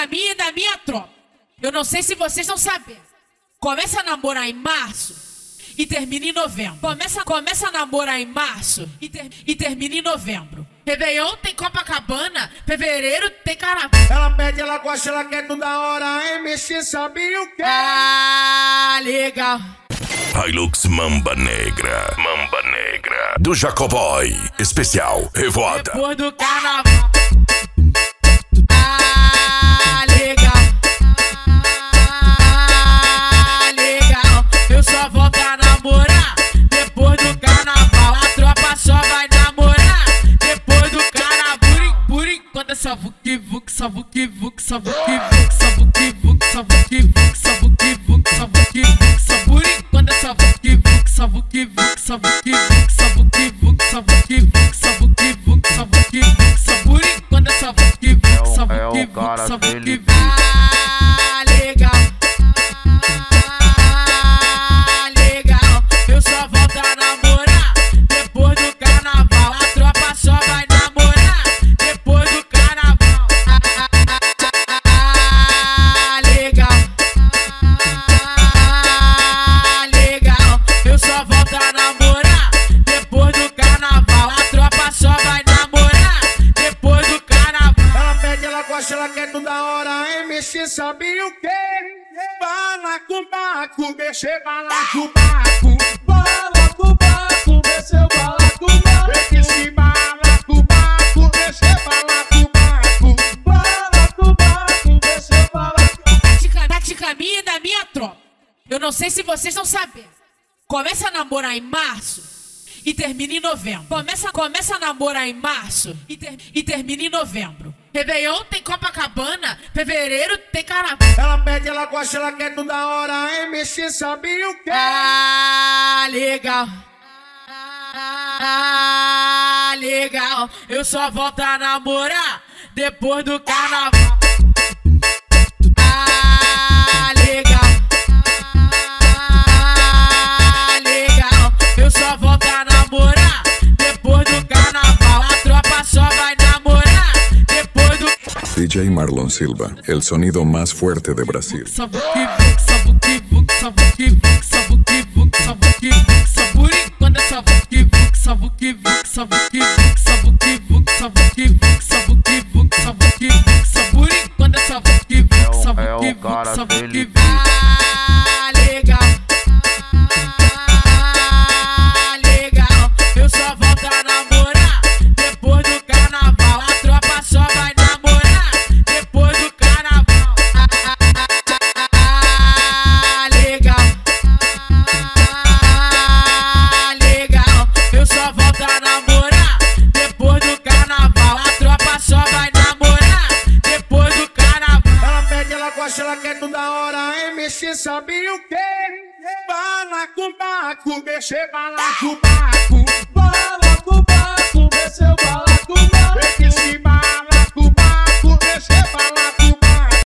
minha e da minha tropa. Eu não sei se vocês não sabem. Começa a namorar em março e termina em novembro. Começa a namorar em março e termina em novembro. Réveillon tem Copacabana, fevereiro tem carnaval. Ela pede, ela gosta, ela quer tudo da hora. MC sabe o que? Ah, legal. Hilux Mamba Negra. Mamba Negra. Do Jacoboy. Especial Revoada. Depois do carnaval. Ah, legal. Ah, legal. Eu só volto a namorar depois do carnaval. A tropa só vai namorar depois do carnaval. Por enquanto é só vuki-vuki, só vuki-vuki, só vuki-vuki, só vuki-vuki, só vuki-vuki, só vuki-vuki, só vuki-vuki, só por enquanto é só vuki-vuki, só vuki-vuki, só vuki-vuki, só vuki-vuki, só vuki-vuki, só vuki-vuki, só vuki-vuki, só por enquanto é só vuki-vuki, só vuki-vuki, só vuki-vuki. Ah, legal. Ah, legal. Eu só volto a namorar depois do carnaval. A tropa só vai namorar depois do carnaval. Ah, legal. Ah, legal. Eu só volto a namorar depois do carnaval. A tropa só vai namorar depois do carnaval. Ela pede, ela gosta, ela quer tudo da hora. MC sabe o que? Balacobaco, mexer balacobaco. Balacobaco, desceu balacobaco. MC balacobaco, mexer balacobaco. Balacobaco, desceu balacobaco. Tática minha e da minha tropa. Eu não sei se vocês não sabem. Começa a namorar em março e termina em novembro. Começa a namorar em março e termina em novembro. Réveillon tem Copacabana, fevereiro tem carnaval. Ela pede, ela gosta, ela quer tudo da hora. MC sabe o que? Ah, legal. Ah, legal. Eu só volto a namorar depois do carnaval. Ah, legal. Ah, legal. Eu só volto a namorar depois do carnaval. A tropa só vai namorar depois do DJ Marlon Silva, el sonido más fuerte de Brasil. só vuki-vuki, só vuki-vuki, só vuki-vuki, só vuki-vuki, só vuki-vuki, só por enquanto é só vuki-vuki, só vuki-vuki, só vuki-vuki, só vuki-vuki, só vuki-vuki, só vuki-vuki, só vuki-vuki, só por enquanto é só vuki-vuki, só vuki-vuki, só vuki-vuki. Ah, legal. Ah, legal. Eu só volto a namorar depois do carnaval. A tropa só vai namorar depois do carnaval. Ah, legal. Ah, legal. Eu só volto a namorar depois do carnaval. A tropa só vai namorar depois do carnaval. Ela pede, ela gosta, ela quer tudo da hora. MC sabe o que? Balacobaco, mexer balacobaco.